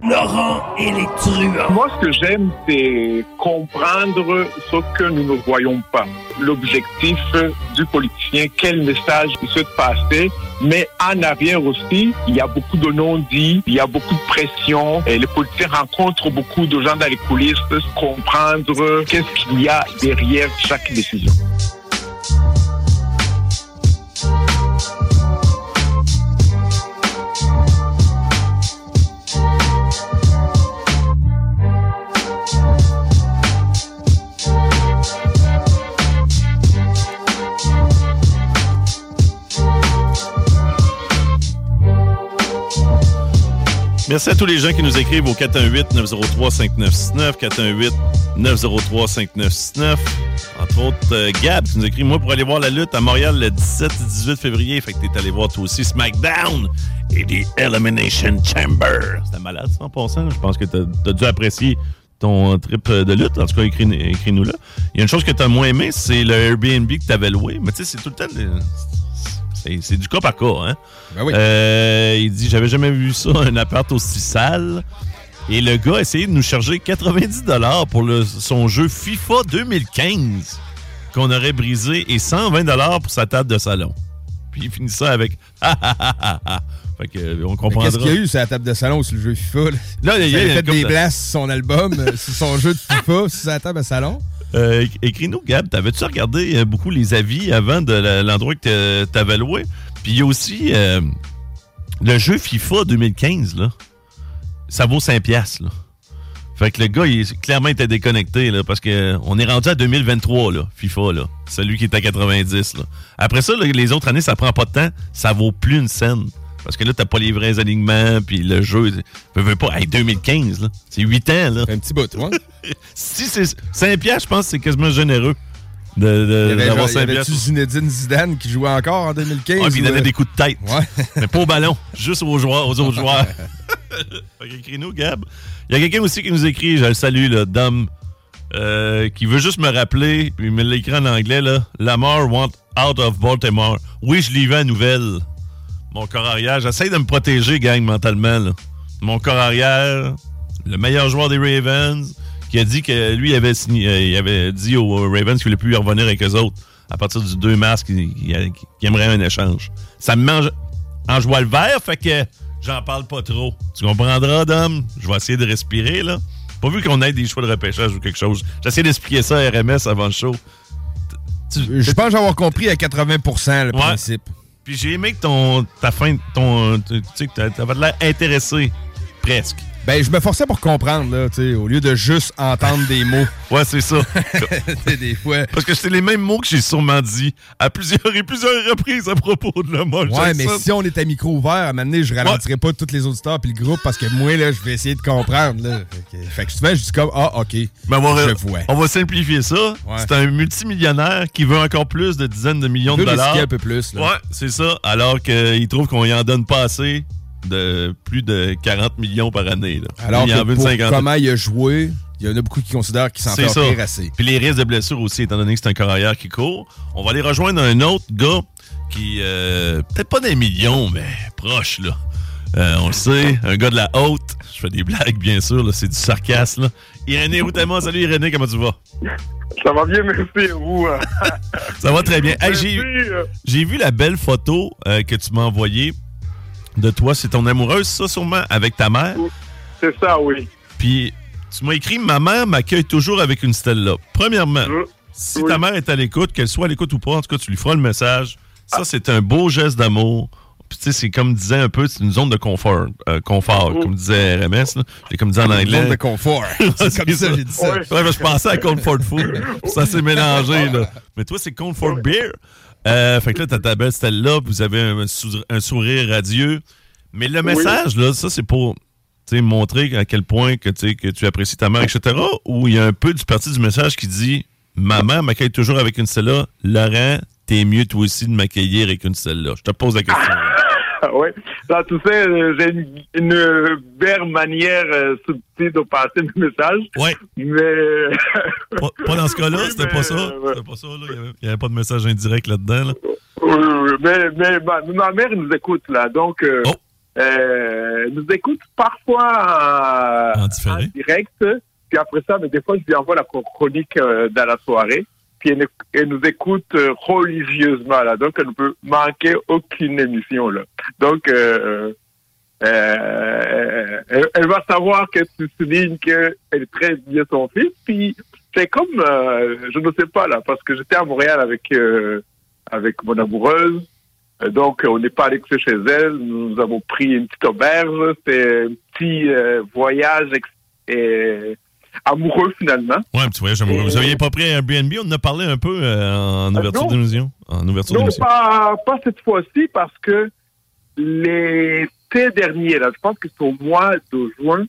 Laurent et les truands. Moi, ce que j'aime, c'est comprendre ce que nous ne voyons pas. L'objectif du politicien, quel message il souhaite passer. Mais en arrière aussi, il y a beaucoup de non-dits, il y a beaucoup de pression. Et les politiciens rencontrent beaucoup de gens dans les coulisses, comprendre qu'est-ce qu'il y a derrière chaque décision. Merci à tous les gens qui nous écrivent au 418-903-5969, 418-903-5969. Entre autres, Gab qui nous écrit « Moi, pour aller voir la lutte à Montréal le 17 et 18 février. » Fait que t'es allé voir toi aussi SmackDown et The Elimination Chamber. C'était malade, ça, en passant. Je pense que t'as dû apprécier ton trip de lutte. En tout cas, écris-nous là. Il y a une chose que t'as moins aimé, c'est le Airbnb que t'avais loué. Mais tu sais, c'est tout le temps... C'est du cas par cas, hein? Ben oui. Il dit, j'avais jamais vu ça, un appart aussi sale. Et le gars a essayé de nous charger 90$ pour son jeu FIFA 2015 qu'on aurait brisé et 120$ pour sa table de salon. Puis il finit ça avec Fait que on comprendra. Qu'est-ce qu'il y a eu sur la table de salon sur le jeu FIFA? Là, il a fait des blasts sur son album, sur son jeu de FIFA, sur la table de salon. Écris-nous, Gab, t'avais-tu regardé beaucoup les avis avant de l'endroit que t'avais loué? Puis il y a aussi le jeu FIFA 2015, là. Ça vaut 5$, là. Fait que le gars, clairement était déconnecté, là, parce qu'on est rendu à 2023, là, FIFA, là. Celui qui est à 90, là. Après ça, là, les autres années, ça prend pas de temps. Ça vaut plus une scène. Parce que là, t'as pas les vrais alignements, puis le jeu, veut pas, hey, 2015, là, c'est 8 ans, là. Un petit bout, ouais. Si c'est 5$, je pense que c'est quasiment généreux d'avoir 5$. Y avait-tu Zinedine Zidane qui jouait encore en 2015? Ouais, puis il donnait des coups de tête. Ouais. Mais pas au ballon, juste aux autres joueurs. Fait qu'écris-nous, Gab. Il y a quelqu'un aussi qui nous écrit, je le salue, là, Dom, qui veut juste me rappeler, puis il me l'écrit en anglais, là, Lamar want out of Baltimore. Oui, je l'ai vu à nouvelle. Mon corps arrière, j'essaie de me protéger, gang, mentalement. Là. Mon corps arrière, le meilleur joueur des Ravens, qui a dit que lui, il avait dit aux Ravens qu'il voulait plus y revenir avec eux autres à partir du 2 mars, qu'il aimerait un échange. Ça me mange en joie le vert, fait que j'en parle pas trop. Tu comprendras, Dom? Je vais essayer de respirer, là. Pas vu qu'on ait des choix de repêchage ou quelque chose. J'essaie d'expliquer ça à RMS avant le show. Je pense avoir compris à 80% le principe. Puis j'ai aimé que t'avais de l'air intéressé, presque. Ben, je me forçais pour comprendre, là, tu sais, au lieu de juste entendre des mots. Ouais, c'est ça. Des fois. Parce que c'est les mêmes mots que j'ai sûrement dit à plusieurs reprises à propos de Lamar Jackson. Ouais, mais si on est à micro ouvert, à un moment donné, je ralentirai pas tous les auditeurs puis le groupe parce que moi, là, je vais essayer de comprendre, là. Fait que souvent, je dis comme, OK, je vois. On va simplifier ça. Ouais. C'est un multimillionnaire qui veut encore plus de dizaines de millions de dollars. Un peu plus, là. Ouais, c'est ça. Alors qu'il trouve qu'on y en donne pas assez. De plus de 40 millions par année. Là. Alors que pour comment il a joué, il y en a beaucoup qui considèrent qu'il s'en fait offrir assez. Puis les risques de blessure aussi, étant donné que c'est un corps arrière qui court. On va aller rejoindre un autre gars qui, peut-être pas des millions, mais proche, là. On le sait, un gars de la haute. Je fais des blagues, bien sûr, là, c'est du sarcasme. Là. Irénée Routema, salut Irénée, comment tu vas? Ça va bien, merci à vous. Ça va très bien. Hey, j'ai vu la belle photo que tu m'as envoyée de toi, c'est ton amoureuse, ça, sûrement, avec ta mère? C'est ça, oui. Puis, tu m'as écrit « Ma mère m'accueille toujours avec une Stella ». Premièrement, si ta mère est à l'écoute, qu'elle soit à l'écoute ou pas, en tout cas, tu lui feras le message. Ça, c'est un beau geste d'amour. Puis, tu sais, c'est comme disait un peu, c'est une zone de confort, comme disait RMS. J'ai comme dit en anglais. Une zone de confort. C'est comme ça, j'ai dit ça. Ouais, je pensais à Comfort Food. Ça s'est mélangé, là. Mais toi, c'est Comfort Beer. Fait que là, t'as ta belle Stella, vous avez un sourire radieux. Mais le message, là, ça, c'est pour montrer à quel point que tu apprécies ta mère, etc. Ou il y a un peu du parti du message qui dit « Maman m'accueille toujours avec une Stella. Laurent, t'es mieux toi aussi de m'accueillir avec une Stella. » Je te pose la question. Oui. Là, tu sais, j'ai une belle manière subtile de passer le message. Oui. Mais... pas dans ce cas-là, c'était pas ça. C'était pas ça, là. Il n'y avait pas de message indirect là-dedans, là. Mais ma mère nous écoute, là. Donc, nous écoute parfois en direct. Puis après ça, mais des fois, je lui envoie la chronique dans la soirée. Puis elle nous écoute religieusement, là. Donc, elle ne peut manquer aucune émission, là. Donc, elle va savoir que tu soulignes qu'elle traite bien son fils. Puis, c'est comme, je ne sais pas, là, parce que j'étais à Montréal avec mon amoureuse. Donc, on n'est pas allé que chez elle. Nous avons pris une petite auberge. C'était un petit voyage amoureux, finalement. Oui, un petit voyage amoureux. Vous n'aviez pas pris un Airbnb? On en a parlé un peu en ouverture d'émission. Non, pas cette fois-ci, parce que l'été dernier, là, je pense que c'est au mois de juin,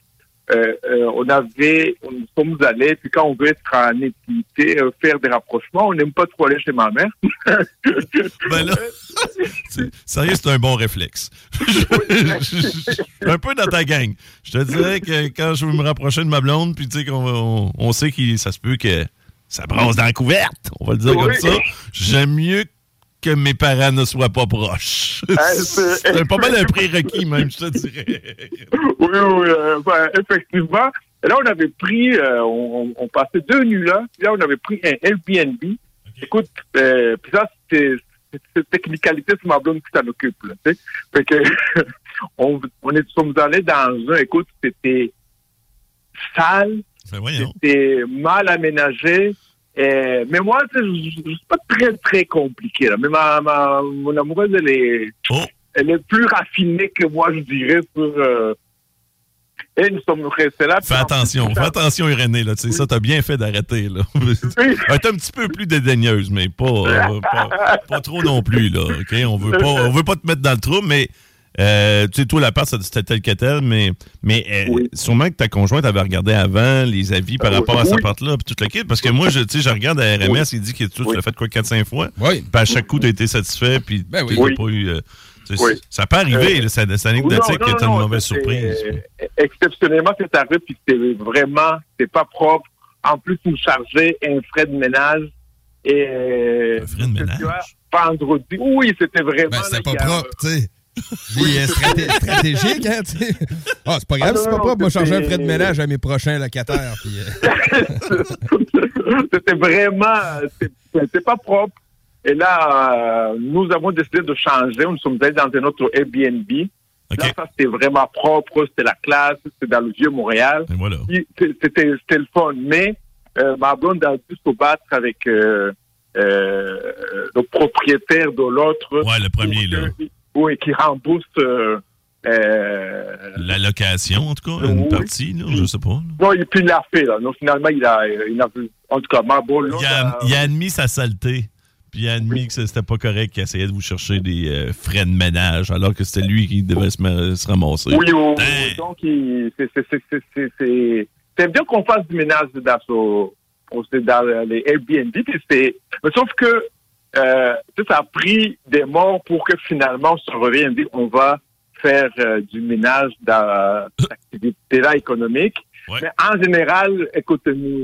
nous sommes allés, puis quand on veut être en intimité, faire des rapprochements, on n'aime pas trop aller chez ma mère. Ben là, sérieux, c'est un bon réflexe. Je suis un peu dans ta gang. Je te dirais que quand je veux me rapprocher de ma blonde, puis tu sais qu'on sait que ça se peut que ça bronze dans la couverte, on va le dire comme ça, j'aime mieux que mes parents ne soient pas proches. C'est pas mal un prérequis, même, je te dirais. Oui, effectivement. Et là, on avait pris, on passait 2 nuits là, puis là, on avait pris un Airbnb. Okay. Écoute, puis ça, c'est technicalité, c'est ma blonde qui s'en occupe, là, tu sais. Fait que, sommes allés dans un, écoute, c'était sale, c'était mal aménagé. Mais moi, je suis pas très, très compliqué, là. Mais mon amoureuse, elle est plus raffinée que moi, je dirais, et nous sommes restés là. Fais attention, Irénée, là. Tu sais, ça, t'as bien fait d'arrêter, là. Elle est un petit peu plus dédaigneuse, mais pas trop non plus, là. OK? On veut pas te mettre dans le trou, mais tu sais, toi, l'appart, c'était tel que tel, mais sûrement que ta conjointe avait regardé avant les avis par rapport à cet appart-là, puis tout le kit, parce que moi, je regarde à RMS, il dit que tu l'as fait quoi, 4-5 fois, puis à chaque coup, tu as été satisfait, puis tu n'as pas eu... Ça peut arriver, c'est anecdotique que tu as une mauvaise surprise. Exceptionnellement, c'est arrivé, puis c'est pas propre. En plus, il me chargeait un frais de ménage. Un frais de ménage? Vendredi. Oui, c'était vraiment... c'était pas propre, tu sais. Stratégique, hein, tu sais. Ah, c'est pas grave, c'est pas propre. Moi, changer un frais de ménage à mes prochains locataires. Puis, c'était vraiment... C'est pas propre. Et là, nous avons décidé de changer. Nous sommes allés dans un autre Airbnb. Okay. Là, ça, c'était vraiment propre. C'était la classe. C'était dans le Vieux-Montréal. Et voilà. C'était le fun. Mais ma blonde a dû se battre avec le propriétaire de l'autre. Ouais, le premier, là. Oui, qui rembourse... la location, en tout cas, une partie, là, je sais pas. Là. Non, et puis il l'a fait, là. Donc, finalement, il a en tout cas, ma blonde... Il a admis sa saleté. Puis il a admis que c'était pas correct qu'il essayait de vous chercher des frais de ménage, alors que c'était lui qui devait se ramasser. Oui. Donc, c'est bien qu'on fasse du ménage dans les Airbnb. Mais sauf que ça a pris des morts pour que finalement, on se revienne et on va faire du ménage dans cette activité-là économique. Ouais. Mais en général, écoute,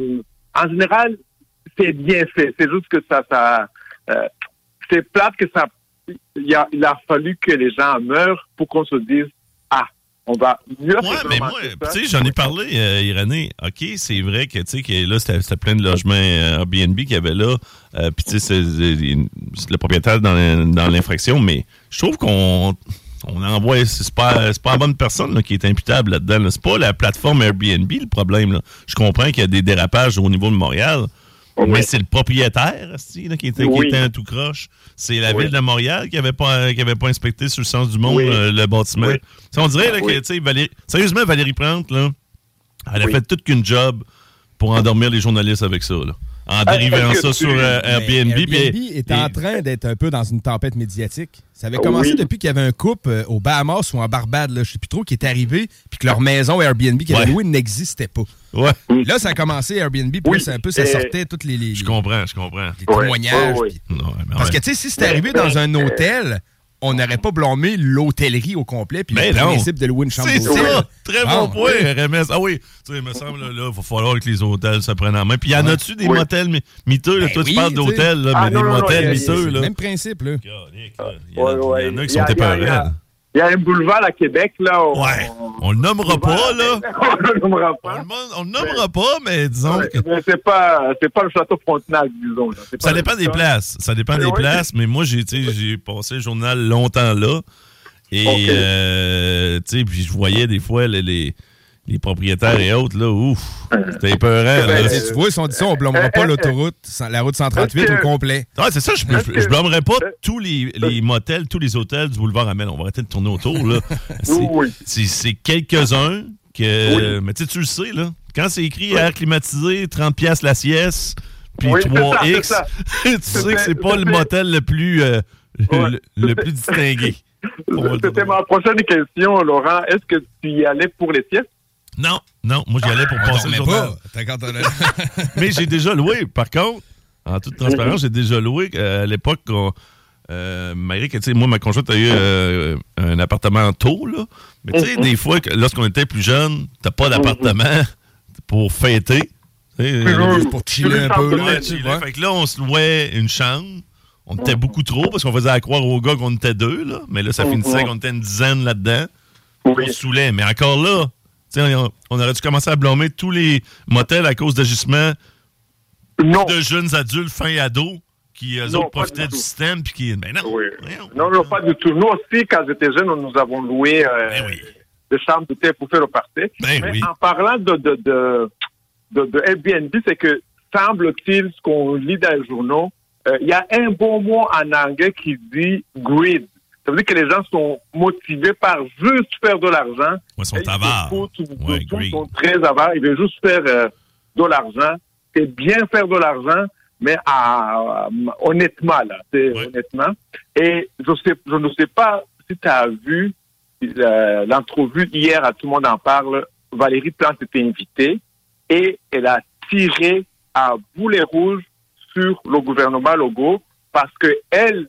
c'est bien fait. C'est juste que ça c'est plate que il a fallu que les gens meurent pour qu'on se dise on va mieux faire. Ouais, mais moi, tu sais, j'en ai parlé, Irénée. OK, c'est vrai que, tu sais, que là, c'était plein de logements Airbnb qu'il y avait là. Puis, tu sais, c'est le propriétaire dans l'infraction, mais je trouve qu'on envoie, c'est pas la bonne personne là, qui est imputable là-dedans. Là. C'est pas la plateforme Airbnb le problème. Là. Je comprends qu'il y a des dérapages au niveau de Montréal. Mais c'est le propriétaire qui était un tout croche. C'est la ville de Montréal qui avait pas inspecté sur le sens du monde le bâtiment. Oui. On dirait là, que sérieusement, Valérie Plante, là, elle a fait toute qu'une job pour endormir les journalistes avec ça. Là. En dérivant ça sur Airbnb. Airbnb est en train d'être un peu dans une tempête médiatique. Ça avait commencé depuis qu'il y avait un couple aux Bahamas ou en Barbade, là, je ne sais plus trop, qui est arrivé, puis que leur maison Airbnb qu'ils avaient louée n'existait pas. Ouais. Là, ça a commencé Airbnb, puis là, c'est un peu, ça sortait toutes les je comprends. Les témoignages. Parce que, tu sais, si c'était arrivé dans un hôtel, on n'aurait pas blâmé l'hôtellerie au complet, puis le principe de louer une chambre d'hôtel. C'est ça! Très bon point, RMS. Ah oui, tu sais, il me semble, là, il va falloir que les hôtels se prennent en main. Puis y en a-tu des motels miteux? Là? Toi, tu parles d'hôtels, mais des motels miteux. Même principe, là. Il y en a qui sont épeurants. Il y a un boulevard à Québec, là. On le nommera pas, là. On le nommera pas. On le nommera pas, mais disons que... Mais c'est pas le Château Frontenac, disons. Là. Ça dépend des places. Ça dépend des places, mais moi, j'ai passé le journal longtemps là. Et, puis je voyais des fois les propriétaires et autres, là, ouf, c'était épeurant. Tu vois, si on dit ça, on ne blâmera pas l'autoroute, la route 138 au complet. Ouais, c'est ça, je blâmerais pas tous les motels, tous les hôtels du boulevard Amel. On va arrêter de tourner autour, là. C'est quelques-uns que... Mais tu le sais, là, quand c'est écrit air climatisé, 30$ la sieste, puis 3X, tu sais que c'est pas le motel le plus distingué. C'était ma prochaine question, Laurent. Est-ce que tu y allais pour les siestes? Non, moi j'y allais pour passer le journal. Mais j'ai déjà loué, par contre, en toute transparence, j'ai déjà loué à l'époque, malgré que, moi, ma conjointe a eu un appartement tôt, là. Mais tu sais, des fois, lorsqu'on était plus jeune, t'as pas d'appartement pour fêter. Juste pour chiller un peu. Fait que là, on se louait une chambre. On était beaucoup trop parce qu'on faisait à croire aux gars qu'on était 2, là. Mais là, ça finissait qu'on était une dizaine là-dedans. On se saoulait. Mais encore là, on aurait dû commencer à blâmer tous les motels à cause d'agissements de jeunes adultes fin ados qui, eux autres, profitaient du système. Puis qui, ben non. Oui. Non, pas du tout. Nous aussi, quand j'étais jeune, nous avons loué des chambres d'hôtel pour faire le party. En parlant de Airbnb, c'est que, semble-t-il, ce qu'on lit dans les journaux, il y a un bon mot en anglais qui dit « greed ». Ça veut dire que les gens sont motivés par juste faire de l'argent. Ils sont avares. Ils sont très avares. Ils veulent juste faire de l'argent. C'est bien faire de l'argent, mais honnêtement, là. Honnêtement. Et je ne sais pas si tu as vu l'entrevue hier, à Tout le monde en parle. Valérie Plante était invitée et elle a tiré à boulet rouge sur le gouvernement Legault parce que elle,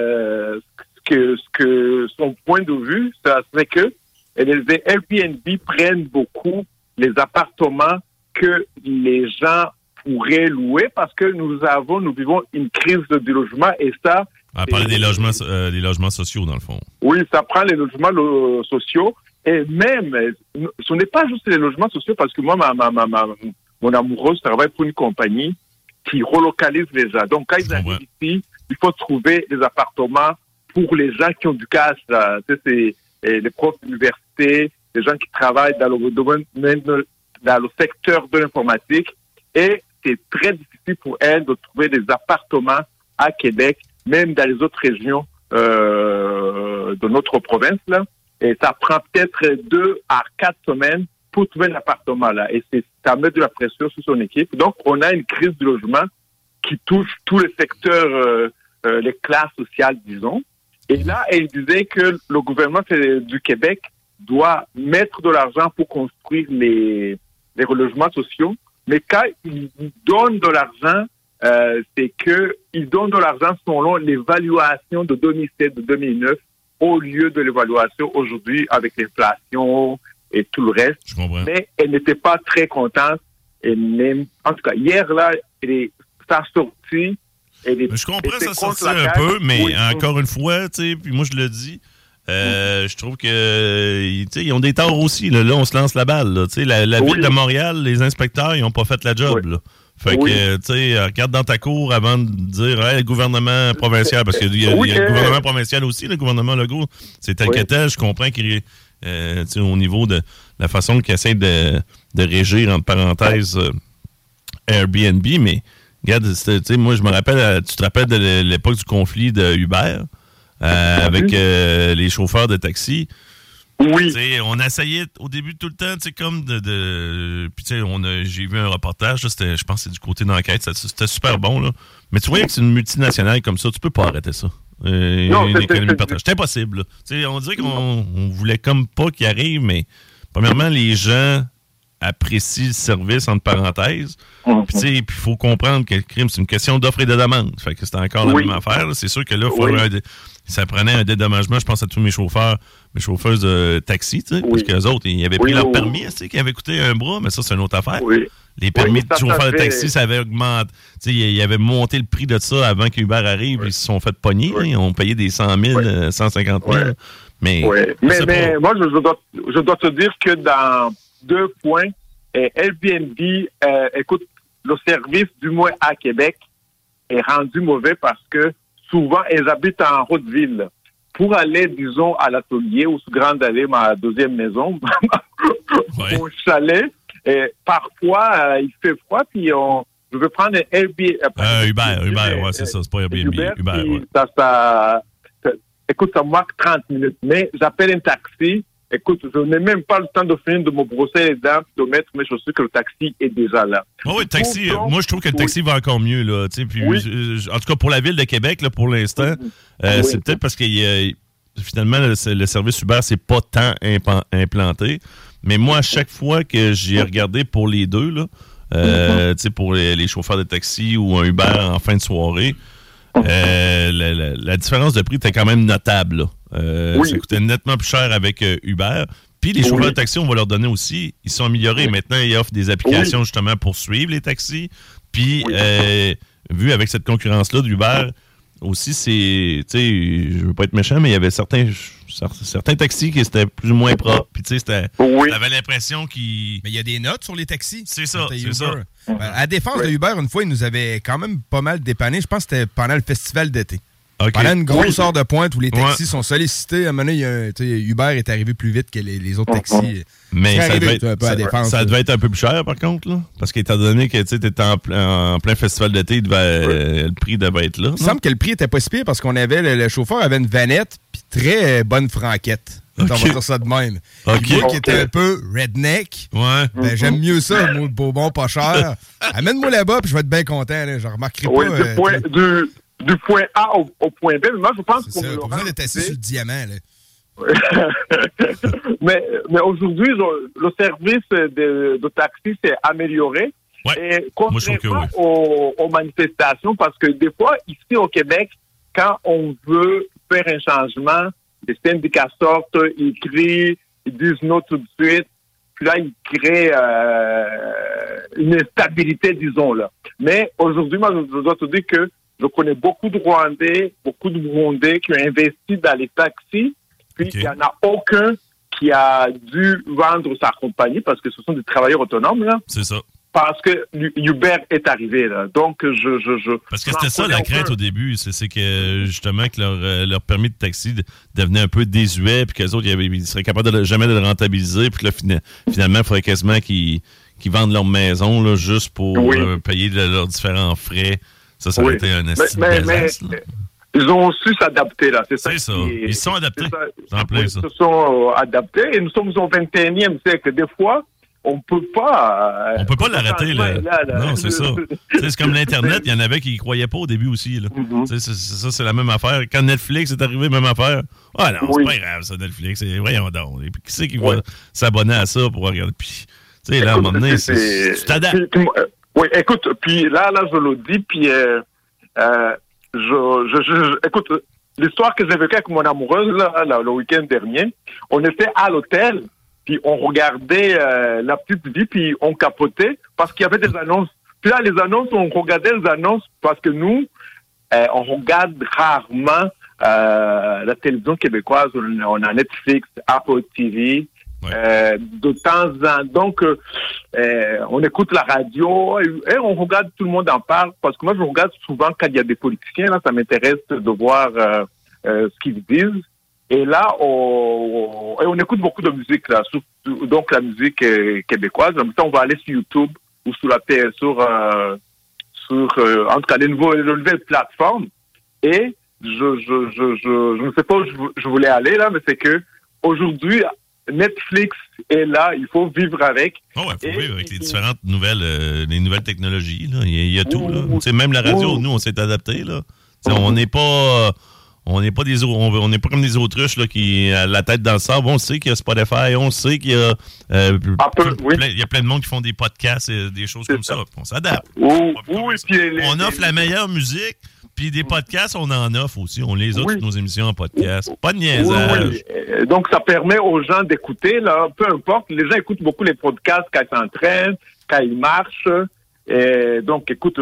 que son point de vue, ça serait que les Airbnb prennent beaucoup les appartements que les gens pourraient louer parce que nous vivons une crise de logement et ça... On parler des logements sociaux, dans le fond. Oui, ça prend les logements sociaux et même, ce n'est pas juste les logements sociaux parce que moi, mon amoureuse travaille pour une compagnie qui relocalise les gens. Donc, quand ils arrivent ici, il faut trouver des appartements pour les gens qui ont du cash. C'est les profs d'université, les gens qui travaillent dans le domaine, dans le secteur de l'informatique. Et c'est très difficile pour elles de trouver des appartements à Québec, même dans les autres régions de notre province. Là. Et ça prend peut-être 2 à 4 semaines pour trouver un appartement là. Et ça met de la pression sur son équipe. Donc, on a une crise de logement qui touche tous les secteurs, les classes sociales, disons. Et là, elle disait que le gouvernement du Québec doit mettre de l'argent pour construire les logements sociaux. Mais quand il donne de l'argent, c'est qu'il donne de l'argent selon l'évaluation de 2007, de 2009, au lieu de l'évaluation aujourd'hui avec l'inflation et tout le reste. Je comprends. Mais elle n'était pas très contente. En tout cas, hier, là, ça a sorti. Je comprends ça sortir un peu, mais encore une fois, puis moi je le dis, je trouve que ils ont des torts aussi. Là, on se lance la balle. Là, la ville de Montréal, les inspecteurs, ils n'ont pas fait la job. Là. Fait que, regarde dans ta cour avant de dire le gouvernement provincial, parce qu'il y a le gouvernement provincial aussi, le gouvernement Legault, c'est tel que tel. Je comprends qu'il au niveau de la façon qu'il essaie de régir, entre parenthèses, Airbnb, mais regarde, moi, je me rappelle, tu te rappelles de l'époque du conflit de Uber avec les chauffeurs de taxi. Oui. On essayait au début tout le temps, comme puis j'ai vu un reportage, là, je pense que c'est du côté d'enquête, c'était super bon, là. Mais tu voyais que c'est une multinationale comme ça, tu peux pas arrêter ça. Une économie de partage. C'est impossible. On dirait qu'on voulait comme pas qu'il arrive, mais premièrement, les gens apprécient le service, entre parenthèses. Puis il faut comprendre que le crime, c'est une question d'offre et de demande. Fait que c'est encore la même affaire. Là. C'est sûr que là, ça prenait un dédommagement, je pense à tous mes chauffeuses de taxi, parce qu'eux autres, ils avaient pris leur permis, qui avait coûté un bras, mais ça, c'est une autre affaire. Les permis de chauffeur de taxi, ça avait augmenté. Ils avaient monté le prix de ça avant qu'Uber arrive. Ils se sont fait pogner. Ils ont payé des 100 000, 150 000. Mais, moi, je dois te dire que dans 2 points, Airbnb, écoute, le service, du moins à Québec, est rendu mauvais parce que souvent, elles habitent en haute ville. Pour aller, disons, à l'atelier ou sur Grande Allée, ma deuxième maison, mon chalet, parfois, il fait froid, puis je veux prendre un Airbnb. Uber, ouais, c'est ça, c'est pas Airbnb. Uber, ouais. Écoute, ça marque 30 minutes, mais j'appelle un taxi. Écoute, je n'ai même pas le temps de finir de me brosser les dents, de mettre mes chaussures, que le taxi est déjà là. Oh oui, le taxi, moi, je trouve que le taxi va encore mieux, là. Puis, en tout cas, pour la ville de Québec, là, pour l'instant, c'est peut-être parce que finalement, le service Uber, c'est pas tant implanté. Mais moi, à chaque fois que j'ai regardé pour les deux, là, pour les chauffeurs de taxi ou un Uber en fin de soirée, la différence de prix était quand même notable, là. Ça coûtait nettement plus cher avec Uber. Puis les chauffeurs de taxi, on va leur donner aussi, ils sont améliorés. Maintenant, ils offrent des applications justement pour suivre les taxis. Puis, vu avec cette concurrence-là d'Uber, aussi, c'est, tu sais, je veux pas être méchant, mais il y avait certains taxis qui étaient plus ou moins propres. Puis, tu sais, t'avais l'impression qu'ils... Mais il y a des notes sur les taxis. C'est ça, c'est ça. À défense de Uber, une fois, ils nous avaient quand même pas mal dépanné. Je pense que c'était pendant le festival d'été. Okay. Pendant une grosse heure de pointe où les taxis sont sollicités, à un moment donné, Uber est arrivé plus vite que les autres taxis. Mais ça devait être un peu plus cher, par contre, là. Parce qu'étant donné que tu étais en plein festival d'été, le prix devait être là. Il semble que le prix était pas si pire parce qu'on avait le chauffeur avait une vanette puis très bonne franquette. On va dire ça de même. Moi qui était un peu redneck, j'aime mieux ça, moi, beau bon, pas cher. Amène-moi là-bas puis je vais être bien content. Là. Je remarquerai pas... Du point A au point B, mais moi, je pense qu'on a besoin d'être assis sur le diamant, là. mais aujourd'hui, le service de taxi s'est amélioré. Ouais. Et contrairement aux manifestations, parce que des fois, ici au Québec, quand on veut faire un changement, les syndicats sortent, ils crient, ils disent non tout de suite, puis là, ils créent une instabilité, disons, là. Mais aujourd'hui, moi, je dois te dire que je connais beaucoup de Rwandais, beaucoup de Burundais qui ont investi dans les taxis, puis il n'y en a aucun qui a dû vendre sa compagnie parce que ce sont des travailleurs autonomes, là. C'est ça. Parce que Uber est arrivé, là. Donc, Parce que c'était ça la crainte au début, c'est que, justement, que leur permis de taxi devenait un peu désuet, puis qu'eux autres, ils seraient capables jamais de le rentabiliser, puis que là, finalement, il faudrait quasiment qu'ils vendent leur maison, là, juste pour payer leurs différents frais. Ça aurait été un estime désastre. Ils ont su s'adapter, là. C'est ça. Ils se sont adaptés. Ils se sont adaptés. Et nous sommes au 21e siècle. Des fois, on peut pas... on peut pas l'arrêter, là. Non, c'est ça. C'est comme l'Internet. Il y en avait qui y croyaient pas au début aussi, là. C'est la même affaire. Quand Netflix est arrivé, même affaire. Ah non, c'est pas grave, ça, Netflix. Voyons donc. Et puis, qui c'est qui va s'abonner à ça pour regarder? Puis, tu sais, là, à un moment donné, tu t'adaptes. Oui, écoute, puis là, je le dis, puis écoute, l'histoire que j'ai vécue avec mon amoureuse, là, le week-end dernier, on était à l'hôtel, puis on regardait la petite vie, puis on capotait parce qu'il y avait des annonces. Puis là, les annonces, on regardait les annonces parce que nous, on regarde rarement la télévision québécoise. On a Netflix, Apple TV. De temps en temps, donc on écoute la radio et on regarde, tout le monde en parle, parce que moi je regarde souvent quand il y a des politiciens, là, ça m'intéresse de voir ce qu'ils disent. Et là, on écoute beaucoup de musique, là, donc la musique québécoise. En même temps, on va aller sur YouTube ou sur en tout cas les nouvelles plateformes. Et je ne sais pas où je voulais aller là, mais c'est que aujourd'hui Netflix est là, il faut vivre avec. Oh ouais, il faut vivre avec les différentes nouvelles technologies. Là. Il y a tout. Là. Même la radio, nous, on s'est adapté. Là. On n'est pas comme des autruches là, qui a la tête dans le sable. On sait qu'il y a Spotify, on sait qu'il y a il y a plein de monde qui font des podcasts et des choses comme ça. On s'adapte. On offre la meilleure musique. Puis des podcasts, on en offre aussi. On les offre nos émissions en podcast. Pas de niaisage. Donc, ça permet aux gens d'écouter, là, peu importe. Les gens écoutent beaucoup les podcasts quand ils s'entraînent, quand ils marchent. Et donc, écoute,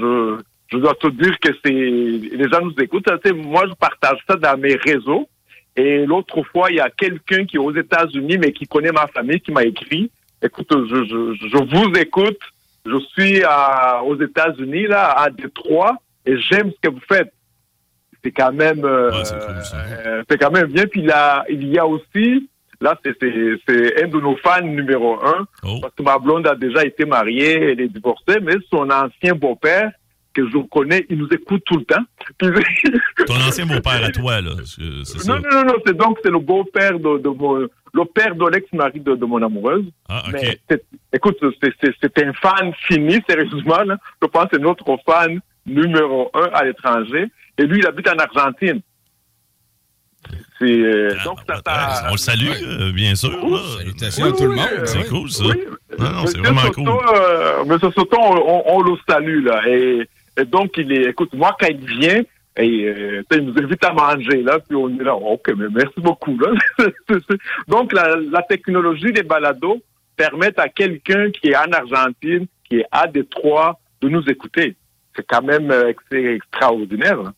je dois te dire que les gens nous écoutent. Moi, je partage ça dans mes réseaux. Et l'autre fois, il y a quelqu'un qui est aux États-Unis, mais qui connaît ma famille, qui m'a écrit. Écoute, je vous écoute. Je suis aux États-Unis, là, à Détroit, et j'aime ce que vous faites. C'est quand même, c'est quand même bien. Puis il y a aussi, là, c'est un de nos fans numéro 1, parce que ma blonde a déjà été mariée, elle est divorcée, mais son ancien beau-père, que je connais, il nous écoute tout le temps. Ton ancien beau-père à toi, là, c'est ça? Non, c'est le beau-père le père de l'ex-mari de mon amoureuse. Ah, OK. Mais écoute, c'est un fan fini, sérieusement, là. Je pense que c'est notre fan numéro 1 à l'étranger. Et lui, il habite en Argentine. Donc, on le salue, bien sûr. Salutations à tout le monde. C'est cool, ça. Oui. Non, c'est vraiment cool. Monsieur Soto, on le salue, là. Et donc, écoute, moi, quand il vient, il nous invite à manger, là, puis on est là, OK, mais merci beaucoup, là. Donc, la technologie des balados permet à quelqu'un qui est en Argentine, qui est à Détroit, de nous écouter. C'est quand même extraordinaire, là.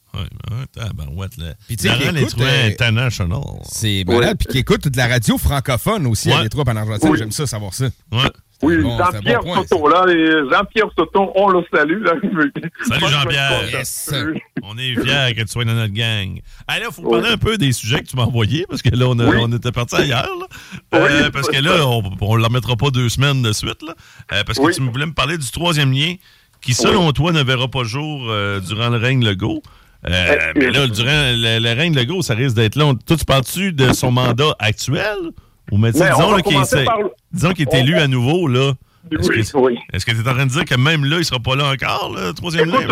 Puis tu sais, international. C'est malade. Puis qui écoute toute la radio francophone aussi à Détroit en Argentine. J'aime ça, savoir ça. Oui, bon, Jean-Pierre Soto, là. Jean-Pierre Soto, on le salue, là. Salut Jean-Pierre. Yes. On est fiers que tu sois dans notre gang. Allez, il faut parler un peu des sujets que tu m'as envoyés, parce que là, on était partis ailleurs, là. Parce que là, on ne leur mettra pas 2 semaines de suite, là. Parce que tu voulais me parler du 3e lien, qui, selon toi, ne verra pas jour durant le règne Legault. Mais là, durant le règne Legault, ça risque d'être long. Toi, tu parles-tu de son mandat actuel? Ou mais disons qu'il est élu à nouveau, là. Est-ce que tu es en train de dire que même là, il ne sera pas là encore, le 3e lien?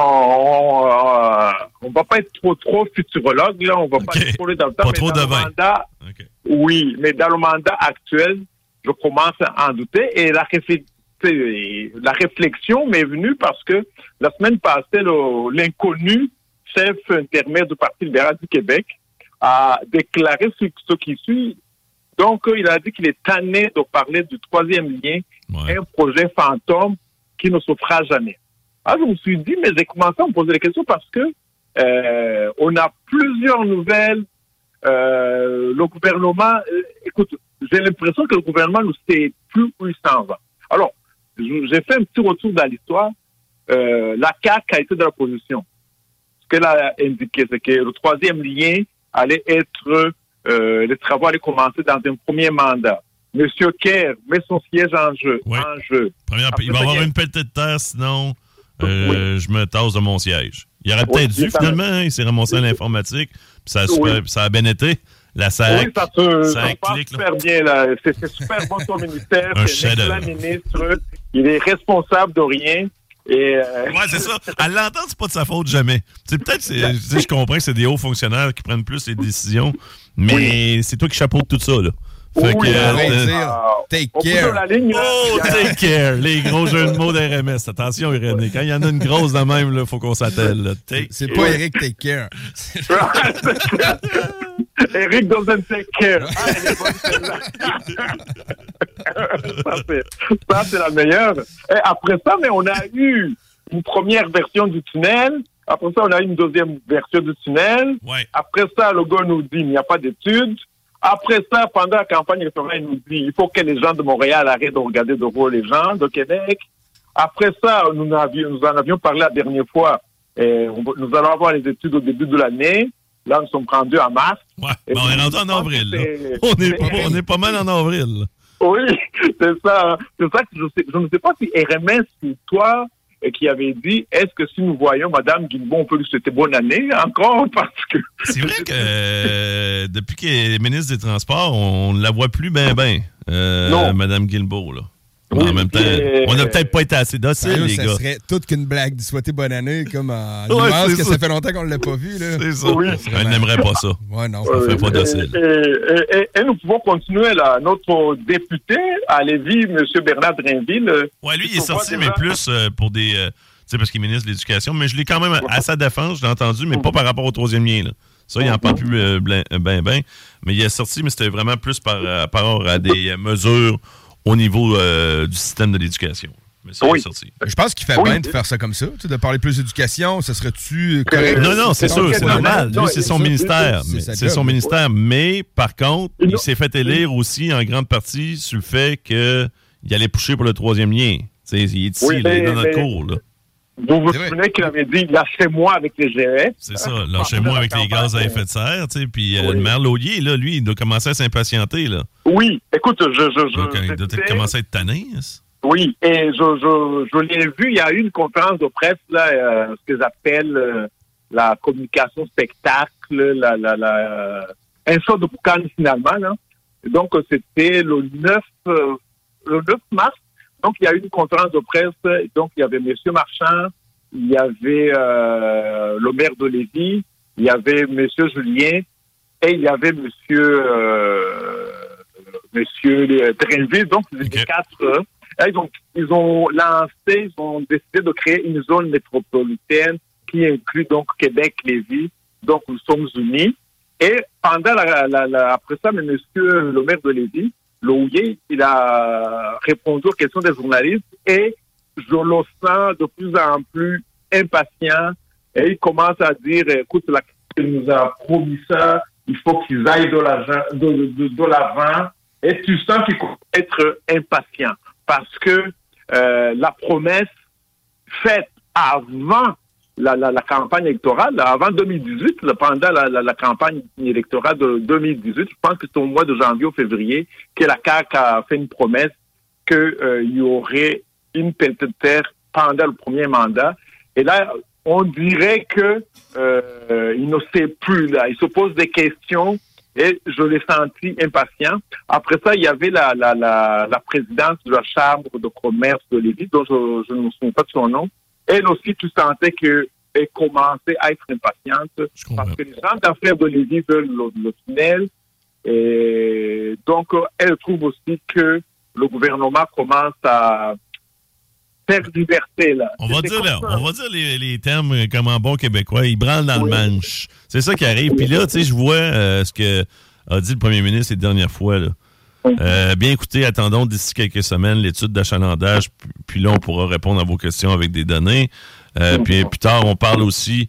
On va pas être trop futurologue, là. On va pas être trop dans le temps. Pas trop devin. Oui, mais dans le mandat actuel, je commence à en douter. Et la réflexion m'est venue parce que la semaine passée, l'inconnu chef intermédiaire du Parti libéral du Québec a déclaré ce qui suit. Donc, il a dit qu'il est tanné de parler du 3e lien, un projet fantôme qui ne se fera jamais. Alors, je me suis dit, mais j'ai commencé à me poser des questions parce que on a plusieurs nouvelles. Le gouvernement, écoute, j'ai l'impression que le gouvernement ne sait plus où il s'en va. Alors, j'ai fait un petit retour dans l'histoire. La CAQ a été dans la position. Ce qu'elle a indiqué, c'est que le 3e lien allait être, les travaux allaient commencer dans un premier mandat. Monsieur Kerr met son siège en jeu. Il va y avoir une pelletée de terre, sinon je me tasse de mon siège. Il aurait peut-être dû, finalement, il s'est ramassé à l'informatique, puis ça a bien été. La SAC, ça passe super bien, là. C'est super bon son ministère. C'est un excellent ministre. Il est responsable de rien. C'est ça. À l'entendre, c'est pas de sa faute jamais. Je comprends que c'est des hauts fonctionnaires qui prennent plus les décisions, mais c'est toi qui chapeaute tout ça, là. Fait take care. Take care. Les gros jeux de mots d'RMS. Attention, Irénée. Quand il y en a une grosse de même, il faut qu'on s'attelle. C'est pas Eric Take Care. Eric doesn't take care. Ça, c'est la meilleure. Et après ça, mais on a eu une première version du tunnel. Après ça, on a eu une deuxième version du tunnel. Après ça, le gars nous dit il n'y a pas d'études. Après ça, pendant la campagne électorale, il nous dit il faut que les gens de Montréal arrêtent de regarder de haut les gens de Québec. Après ça, nous en avions parlé la dernière fois. Nous allons avoir les études au début de l'année. Là, nous sommes rendus en mars. On est rendu en avril. On est pas mal en avril. Oui, c'est ça. C'est ça que je ne sais pas si RMS ou toi qui avait dit, est-ce que si nous voyons Mme Guilbeault, on peut lui souhaiter bonne année encore? Parce que c'est vrai que depuis qu'elle est ministre des Transports, on ne la voit plus ben, Mme Guilbeault, là. En même temps, on n'a peut-être pas été assez docile, les gars. Ça serait toute qu'une blague de souhaiter bonne année, comme en immense que ça fait longtemps qu'on ne l'a pas vu. Là. C'est ça. Elle n'aimerait pas ça. Non. Ça fait pas docile. Et nous pouvons continuer, là. Notre député à Lévis, M. Bernard Drainville. Lui, il est sorti, mais plus pour des... tu sais, parce qu'il est ministre de l'Éducation, mais je l'ai quand même à sa défense, je l'ai entendu, mais pas par rapport au 3e lien, là. Ça, il n'en parle plus ben. Mais il est sorti, mais c'était vraiment plus par rapport à des mesures au niveau du système de l'éducation. Mais ça, il est sorti. Je pense qu'il fait bien de faire ça comme ça, de parler plus d'éducation. Ça serait-tu correct? Non, c'est sûr, c'est normal. Lui, c'est son ministère. C'est son ministère. Mais, par contre, il s'est fait élire aussi en grande partie sur le fait qu'il allait pousser pour le troisième lien. Il est ici, il est dans notre cours. Là. Vous vous souvenez qu'il avait dit « lâchez-moi avec les GES ». C'est ça, lâchez-moi avec les gaz à effet de serre. Puis le maire Laulier, là, lui, il doit commencer à s'impatienter. Là. Oui, écoute, il doit commencer à être tanné. Oui, et je l'ai vu, il y a eu une conférence de presse, là, ce qu'ils appellent la communication spectacle, un show de boucan finalement. Là. Donc, c'était le 9 mars. Donc, il y a eu une conférence de presse. Donc, il y avait M. Marchand, il y avait le maire de Lévis, il y avait M. Julien et il y avait M. Drenville. Donc, les quatre. Ils ont décidé de créer une zone métropolitaine qui inclut donc Québec, Lévis. Donc, nous sommes unis. Et pendant après ça, M. le maire de Lévis, Laulier, il a répondu aux questions des journalistes et je le sens de plus en plus impatient et il commence à dire, écoute, la CAQ nous a promis ça, il faut qu'ils aillent de l'avant et tu sens qu'il faut être impatient parce que la promesse faite avant la campagne électorale, avant 2018, pendant la campagne électorale de 2018, je pense que c'est au mois de janvier ou février que la CAQ a fait une promesse qu'il y aurait une pelletée de terre pendant le premier mandat. Et là, on dirait que il ne sait plus. Là. Il se pose des questions et je l'ai senti impatient. Après ça, il y avait la présidente de la Chambre de commerce de Lévis, dont je ne me souviens pas de son nom. Elle aussi, tu sentais qu'elle commençait à être impatiente parce que les gens d'affaires de Lévis veulent le tunnel. Et donc, elle trouve aussi que le gouvernement commence à faire liberté. Là. On va dire les termes comme en bon québécois. Ils branlent dans le manche. C'est ça qui arrive. Puis là, tu sais, je vois ce que a dit le premier ministre les dernières fois, là. Bien écoutez, attendons d'ici quelques semaines l'étude d'achalandage, puis là, on pourra répondre à vos questions avec des données. Puis plus tard, on parle aussi,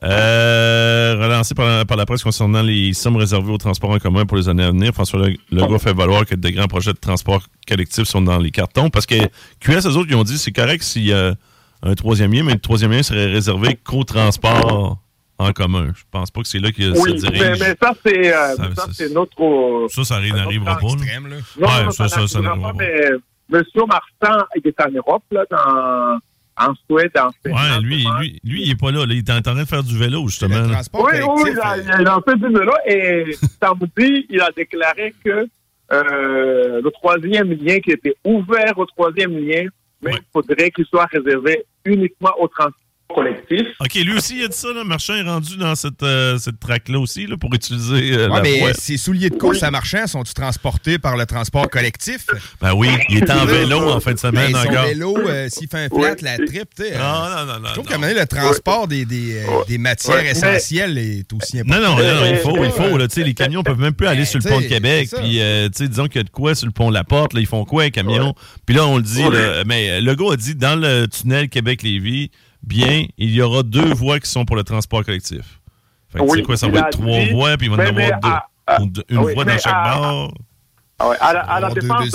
relancé par la presse concernant les sommes réservées au transport en commun pour les années à venir. François Legault fait valoir que de grands projets de transport collectif sont dans les cartons, parce que QS, eux autres, ils ont dit c'est correct s'il y a un troisième lien, mais le troisième lien serait réservé qu'au transport en commun. Je pense pas que c'est là que ça dirige. Mais ça, c'est notre... Ça n'arrivera pas. Non, ça n'arrivera pas. Mais M. Marchand, il est en Europe, là, en Suède, en Finlande. Lui, il n'est pas là. Il est en train de faire du vélo, justement. Oui, il a fait du vélo. Et samedi, il a déclaré que le troisième lien qui était ouvert au troisième lien, mais il faudrait qu'il soit réservé uniquement au transport collectif. OK, lui aussi, il a dit ça, là. Marchand est rendu dans cette traque-là aussi, là, pour utiliser la mais ses souliers de course à Marchand sont-ils transportés par le transport collectif? Ben oui, il est en vélo en fin de semaine encore. Son vélo, s'il fait un flat, la trip, tu sais. Non. Je trouve qu'à un moment donné, le transport des matières essentielles est aussi important. Non, il faut. Là, les camions ne peuvent même plus aller sur le pont de Québec. Puis, disons qu'il y a de quoi sur le pont La Porte. Là, ils font quoi, les camions? Puis là, on le dit, là, mais Legault a dit, dans le tunnel Québec-Lévis, bien, il y aura 2 voies qui sont pour le transport collectif. Fait que c'est quoi, ça va être 3 voies, puis il va y en avoir 2. Une voie dans chaque bord. À la défense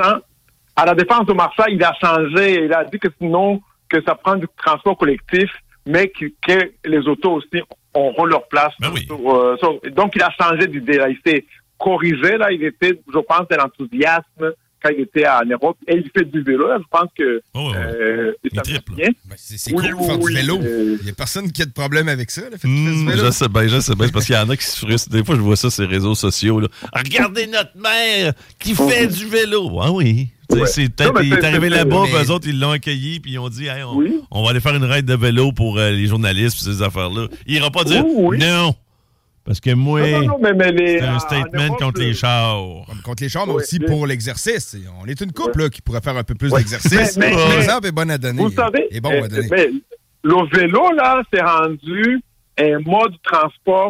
de Marchand, il a changé. Il a dit que sinon, que ça prend du transport collectif, mais que les autos aussi auront leur place. Ben oui. Donc, il a changé d'idée. Il s'est corrigé. Là, il était, je pense, de l'enthousiasme quand il était en Europe, et il fait du vélo. Là, je pense que il triple. C'est cool de faire du vélo. Il n'y a personne qui a de problème avec ça. Là, je sais bien. C'est parce qu'il y en a qui se frustrent. Des fois, je vois ça sur les réseaux sociaux. Là. Regardez notre mère qui fait du vélo. Ah oui. Il est arrivé là-bas, puis eux autres, ils l'ont accueilli, puis ils ont dit hey, on va aller faire une raid de vélo pour les journalistes et ces affaires-là. Il n'ira pas dire non. Parce que moi, c'est un statement contre les chars. Contre les chars, mais aussi pour l'exercice. On est une couple là, qui pourrait faire un peu plus d'exercice. L'exemple est bon à donner. Vous savez, le vélo, là, c'est rendu un mode de transport